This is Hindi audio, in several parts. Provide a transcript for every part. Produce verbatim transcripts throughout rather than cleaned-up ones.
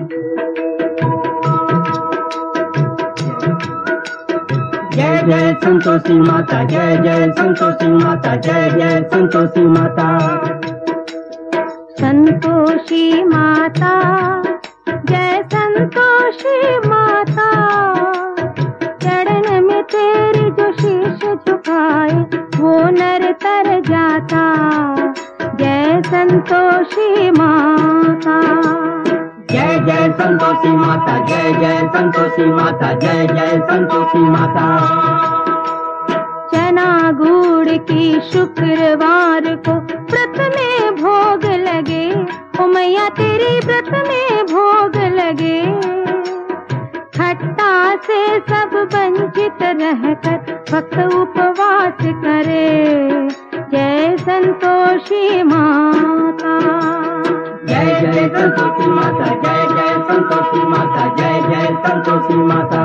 जय जय संतोषी माता, जय जय संतोषी माता, जय जय संतोषी माता। संतोषी माता, जय संतोषी माता, चरण में तेरे जो शीश झुकाए वो नर तर जाता। जय संतोषी माता, जय जय संतोषी माता, जय जय संतोषी माता, जय जय संतोषी माता। चना गुड़ की शुक्रवार को व्रत में भोग लगे, ओ मैया तेरी व्रत में भोग लगे। खट्टा से सब वंचित रहकर भक्त उपवास करे। जय संतोषी माता, जय जय संतोषी माता, जय जय संतोषी माता, जय जय संतोषी माता।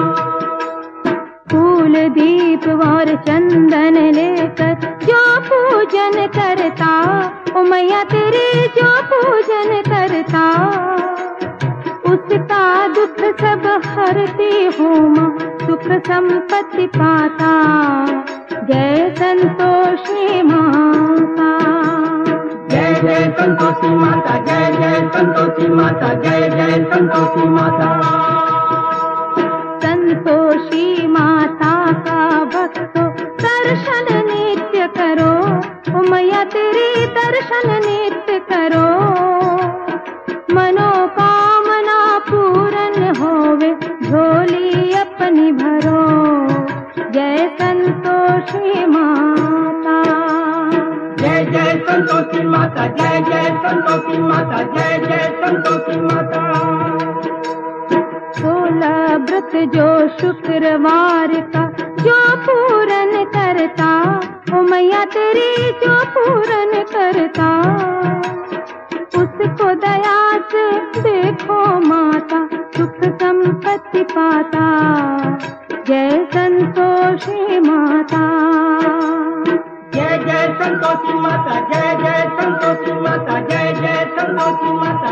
फूल दीप और चंदन लेकर जो पूजन करता, ओ मैया तेरी जो पूजन करता, उसका दुख सब हरती हूँ माँ, सुख संपत्ति पाता। जय संतोषी माता, जय जय संतोषी माता, जय जय संतोषी माता, जय जय संतोषी माता। संतोषी माता का भक्तों दर्शन नित्य करो, ओ मैया तेरी दर्शन नित्य करो। मनोकामना पूर्ण होवे, झोली अपनी भरो। जय संतोषी माता, जय जय संतोषी माता, जय जय संतोषी माता, जय जय संतोषी माता। सोलह व्रत जो शुक्रवार का जो पूरन करता, ओ मैया तेरी जो पूरन करता, उसको दया से देखो माता, सुख संपत्ति पाता। जय संतोषी माता, जय जय संतोषी माता, जय जय संतोषी माता, जय जय संतोषी माता।